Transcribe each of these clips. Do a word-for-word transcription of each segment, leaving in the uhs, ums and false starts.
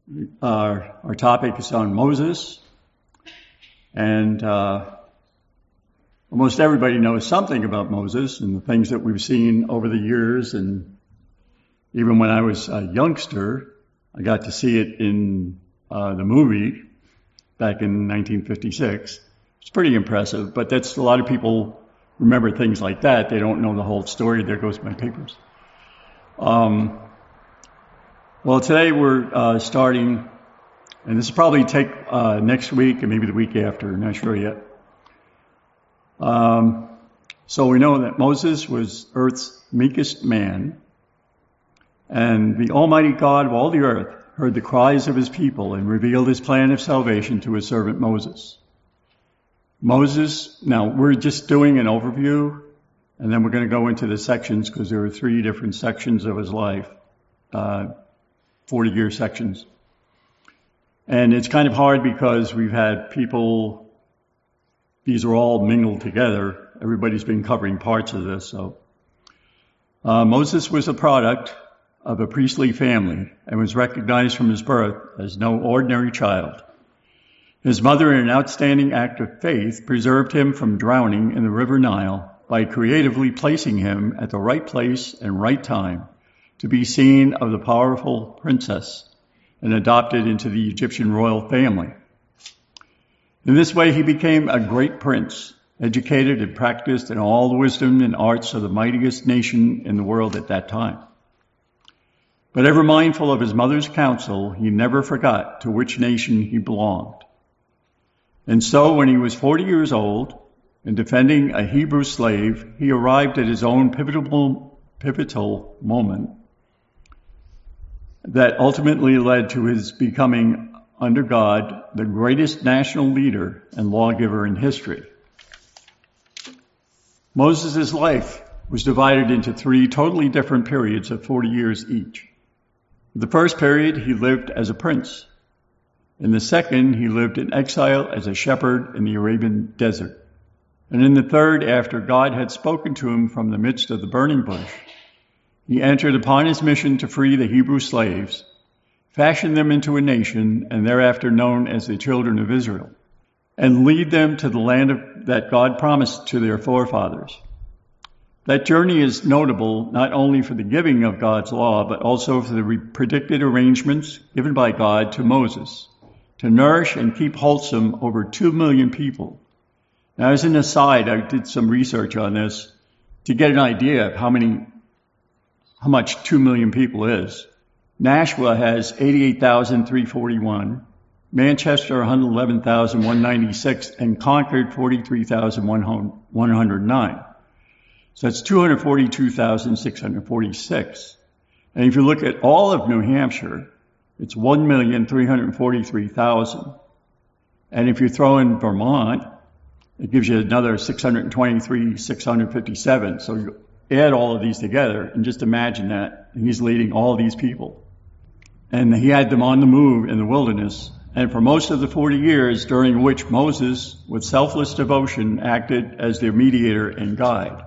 Our, our topic is on Moses, and uh, almost everybody knows something about Moses and the things that we've seen over the years, and even when I was a youngster, I got to see it in uh, the movie back in nineteen fifty-six. It's pretty impressive, but that's a lot of people remember things like that. They don't know the whole story. There goes my papers. Um, well, today we're uh, starting, and this will probably take uh, next week and maybe the week after. I'm not sure yet. Um, so we know that Moses was Earth's meekest man, and the Almighty God of all the earth heard the cries of his people and revealed his plan of salvation to his servant Moses. Moses, now we're just doing an overview, and then we're going to go into the sections because there are three different sections of his life, uh, forty-year sections. And it's kind of hard because we've had people, these are all mingled together. Everybody's been covering parts of this. So uh, Moses was a product of a priestly family and was recognized from his birth as no ordinary child. His mother, in an outstanding act of faith, preserved him from drowning in the river Nile by creatively placing him at the right place and right time to be seen of the powerful princess and adopted into the Egyptian royal family. In this way, he became a great prince, educated and practiced in all the wisdom and arts of the mightiest nation in the world at that time. But ever mindful of his mother's counsel, he never forgot to which nation he belonged. And so when he was forty years old, and defending a Hebrew slave, he arrived at his own pivotal, pivotal moment that ultimately led to his becoming, under God, the greatest national leader and lawgiver in history. Moses' life was divided into three totally different periods of forty years each. In the first period, he lived as a prince. In the second, he lived in exile as a shepherd in the Arabian desert. And in the third, after God had spoken to him from the midst of the burning bush, he entered upon his mission to free the Hebrew slaves, fashion them into a nation, and thereafter known as the children of Israel, and lead them to the land of, that God promised to their forefathers. That journey is notable not only for the giving of God's law, but also for the re- predicted arrangements given by God to Moses to nourish and keep wholesome over two million people. Now, as an aside, I did some research on this to get an idea of how many how much two million people is. Nashua has eighty-eight thousand three hundred forty-one, Manchester one hundred eleven thousand one hundred ninety-six, and Concord forty-three thousand one hundred nine. So that's two hundred forty-two thousand six hundred forty-six. And if you look at all of New Hampshire, it's one million three hundred forty-three thousand. And if you throw in Vermont, it gives you another six hundred twenty-three thousand six hundred fifty-seven. So you add all of these together and just imagine that he's leading all these people. And he had them on the move in the wilderness. And for most of the forty years during which Moses, with selfless devotion, acted as their mediator and guide.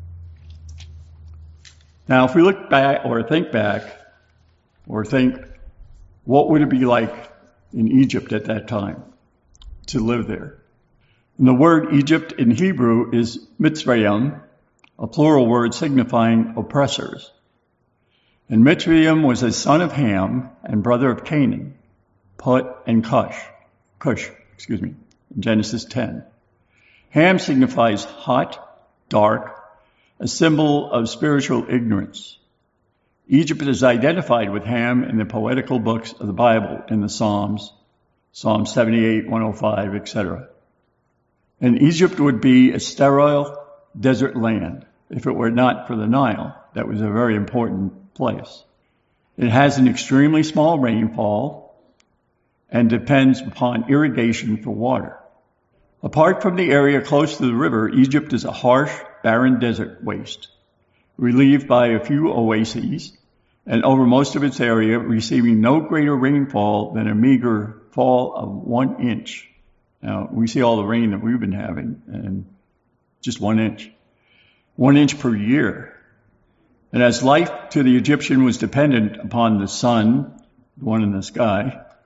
Now, if we look back or think back or think, what would it be like in Egypt at that time to live there? And the word Egypt in Hebrew is Mitzrayim, a plural word signifying oppressors. And Mitzrayim was a son of Ham and brother of Canaan, Put and Cush, Cush, excuse me, in Genesis ten. Ham signifies hot, dark, a symbol of spiritual ignorance. Egypt is identified with Ham in the poetical books of the Bible, in the Psalms, Psalm seventy-eight, one oh five, et cetera. And Egypt would be a sterile desert land if it were not for the Nile. That was a very important place. It has an extremely small rainfall and depends upon irrigation for water. Apart from the area close to the river, Egypt is a harsh, barren desert waste, relieved by a few oases, and over most of its area receiving no greater rainfall than a meager fall of one inch. Now, we see all the rain that we've been having, and just one inch. One inch per year. And as life to the Egyptian was dependent upon the sun, the one in the sky,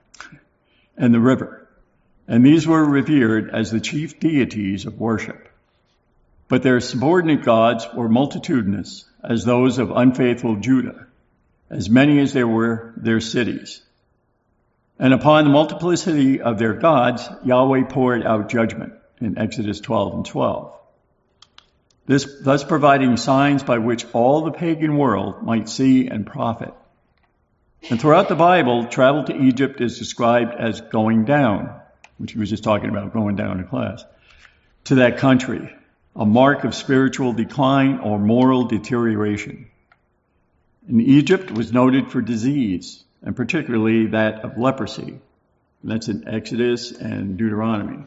and the river, and these were revered as the chief deities of worship. But their subordinate gods were multitudinous, as those of unfaithful Judah, as many as there were their cities. And upon the multiplicity of their gods, Yahweh poured out judgment in Exodus twelve and twelve. This thus providing signs by which all the pagan world might see and profit. And throughout the Bible, travel to Egypt is described as going down, which he was just talking about, going down to class, to that country, a mark of spiritual decline or moral deterioration. And Egypt was noted for disease, and particularly that of leprosy. And that's in Exodus and Deuteronomy.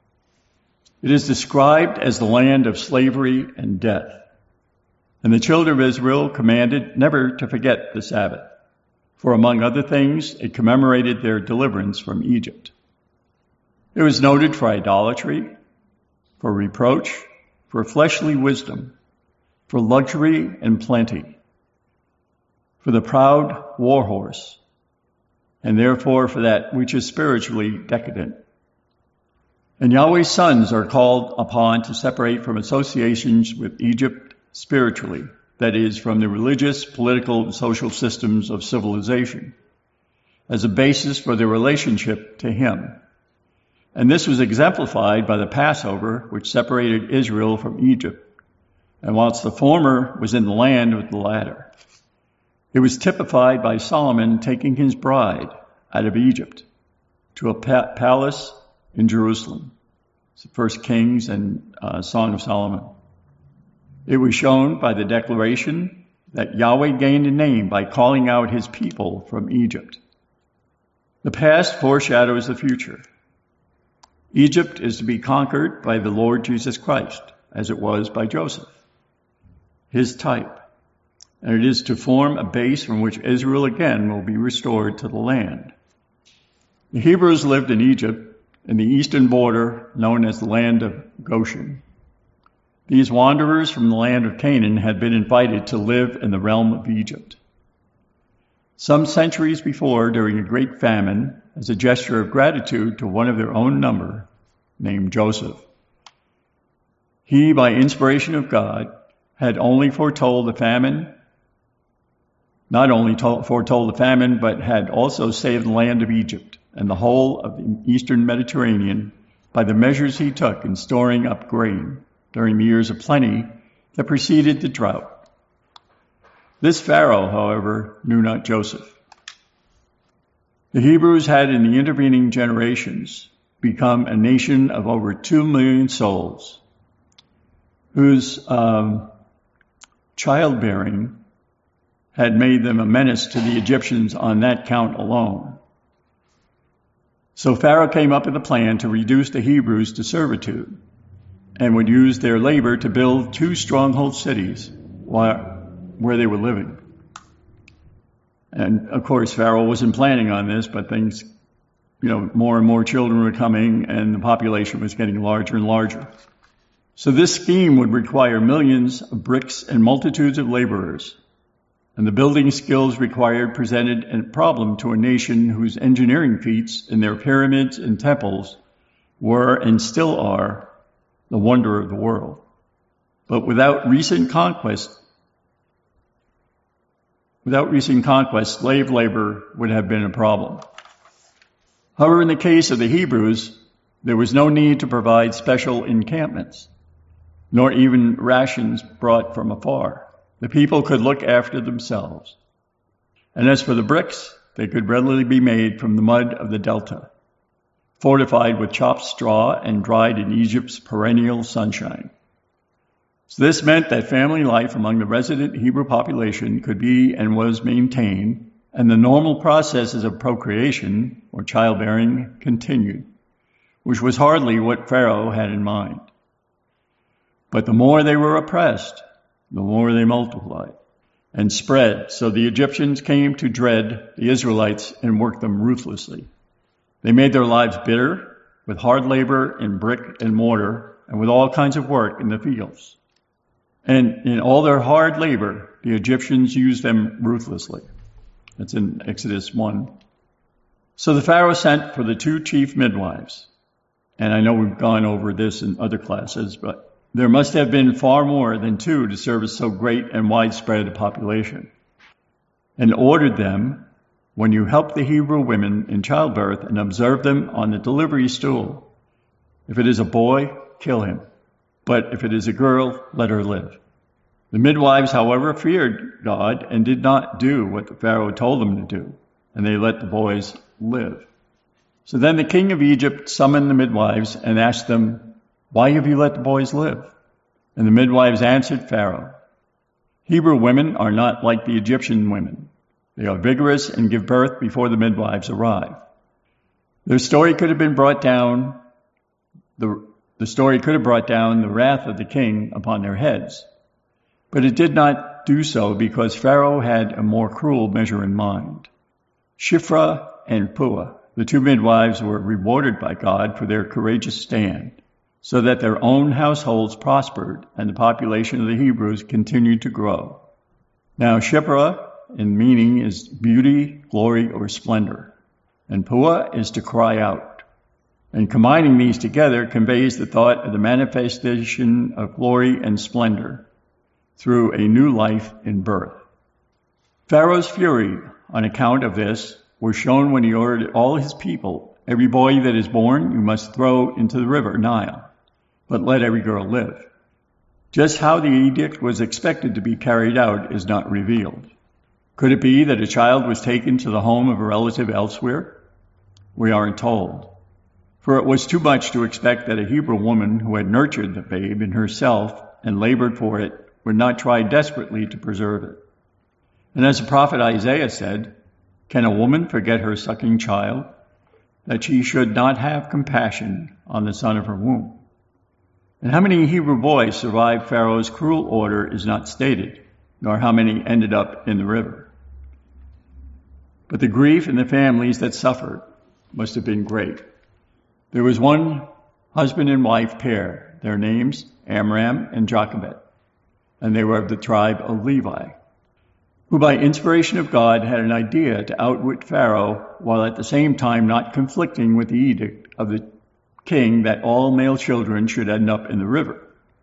It is described as the land of slavery and death. And the children of Israel commanded never to forget the Sabbath, for among other things, it commemorated their deliverance from Egypt. It was noted for idolatry, for reproach, for fleshly wisdom, for luxury and plenty, for the proud war horse, and therefore for that which is spiritually decadent. And Yahweh's sons are called upon to separate from associations with Egypt spiritually, that is, from the religious, political, and social systems of civilization, as a basis for their relationship to Him. And this was exemplified by the Passover, which separated Israel from Egypt, and whilst the former was in the land with the latter. It was typified by Solomon taking his bride out of Egypt to a pa- palace in Jerusalem. It's the First Kings and uh, Song of Solomon. It was shown by the declaration that Yahweh gained a name by calling out his people from Egypt. The past foreshadows the future. Egypt is to be conquered by the Lord Jesus Christ, as it was by Joseph, his type. And it is to form a base from which Israel again will be restored to the land. The Hebrews lived in Egypt, in the eastern border known as the land of Goshen. These wanderers from the land of Canaan had been invited to live in the realm of Egypt. Some centuries before, during a great famine, as a gesture of gratitude to one of their own number, named Joseph, he, by inspiration of God, had only foretold the famine, not only told, foretold the famine, but had also saved the land of Egypt and the whole of the eastern Mediterranean by the measures he took in storing up grain during the years of plenty that preceded the drought. This Pharaoh, however, knew not Joseph. The Hebrews had in the intervening generations become a nation of over two million souls, whose um, childbearing had made them a menace to the Egyptians on that count alone. So Pharaoh came up with a plan to reduce the Hebrews to servitude and would use their labor to build two stronghold cities while, where they were living. And of course, Pharaoh wasn't planning on this, but things, you know, more and more children were coming and the population was getting larger and larger. So this scheme would require millions of bricks and multitudes of laborers. And the building skills required presented a problem to a nation whose engineering feats in their pyramids and temples were and still are the wonder of the world. But without recent conquest, without recent conquest, slave labor would have been a problem. However, in the case of the Hebrews, there was no need to provide special encampments, nor even rations brought from afar. The people could look after themselves. And as for the bricks, they could readily be made from the mud of the delta, fortified with chopped straw and dried in Egypt's perennial sunshine. So this meant that family life among the resident Hebrew population could be and was maintained, and the normal processes of procreation, or childbearing, continued, which was hardly what Pharaoh had in mind. But the more they were oppressed, the more they multiplied and spread, so the Egyptians came to dread the Israelites and worked them ruthlessly. They made their lives bitter with hard labor in brick and mortar and with all kinds of work in the fields. And in all their hard labor, the Egyptians used them ruthlessly. That's in Exodus one. So the Pharaoh sent for the two chief midwives. And I know we've gone over this in other classes, but there must have been far more than two to service so great and widespread a population. And ordered them, when you help the Hebrew women in childbirth and observe them on the delivery stool, if it is a boy, kill him. But if it is a girl, let her live. The midwives, however, feared God and did not do what the Pharaoh told them to do, and they let the boys live. So then the king of Egypt summoned the midwives and asked them, "Why have you let the boys live?" And the midwives answered Pharaoh, "Hebrew women are not like the Egyptian women. They are vigorous and give birth before the midwives arrive." Their story could have been brought down, the, the story could have brought down the wrath of the king upon their heads. But it did not do so because Pharaoh had a more cruel measure in mind. Shiphrah and Puah, the two midwives, were rewarded by God for their courageous stand, so that their own households prospered and the population of the Hebrews continued to grow. Now Shiphrah in meaning is beauty, glory, or splendor, and Puah is to cry out. And combining these together conveys the thought of the manifestation of glory and splendor through a new life in birth. Pharaoh's fury on account of this was shown when he ordered all his people, "Every boy that is born you must throw into the river Nile, but let every girl live." Just how the edict was expected to be carried out is not revealed. Could it be that a child was taken to the home of a relative elsewhere? We aren't told. For it was too much to expect that a Hebrew woman who had nurtured the babe in herself and labored for it would not try desperately to preserve it. And as the prophet Isaiah said, "Can a woman forget her sucking child, that she should not have compassion on the son of her womb?" And how many Hebrew boys survived Pharaoh's cruel order is not stated, nor how many ended up in the river. But the grief in the families that suffered must have been great. There was one husband and wife pair, their names Amram and Jochebed, and they were of the tribe of Levi, who by inspiration of God had an idea to outwit Pharaoh while at the same time not conflicting with the edict of the king that all male children should end up in the river.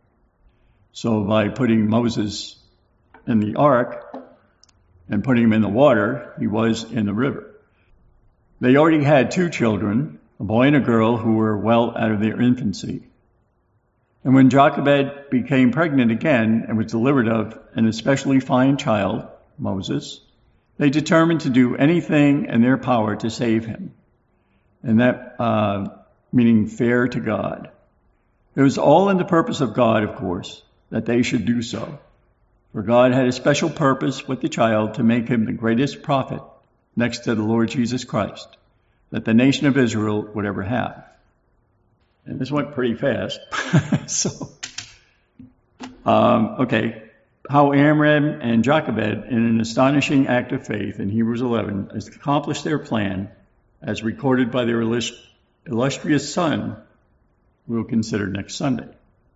So by putting Moses in the ark and putting him in the water, he was in the river. They already had two children, a boy and a girl, who were well out of their infancy. And when Jochebed became pregnant again and was delivered of an especially fine child, Moses, they determined to do anything in their power to save him, and that uh, meaning fair to God. It was all in the purpose of God, of course, that they should do so. For God had a special purpose with the child to make him the greatest prophet next to the Lord Jesus Christ that the nation of Israel would ever have. And this went pretty fast. so, um, okay, how Amram and Jochebed, in an astonishing act of faith in Hebrews eleven, accomplished their plan, as recorded by their illustrious son, we'll consider next Sunday.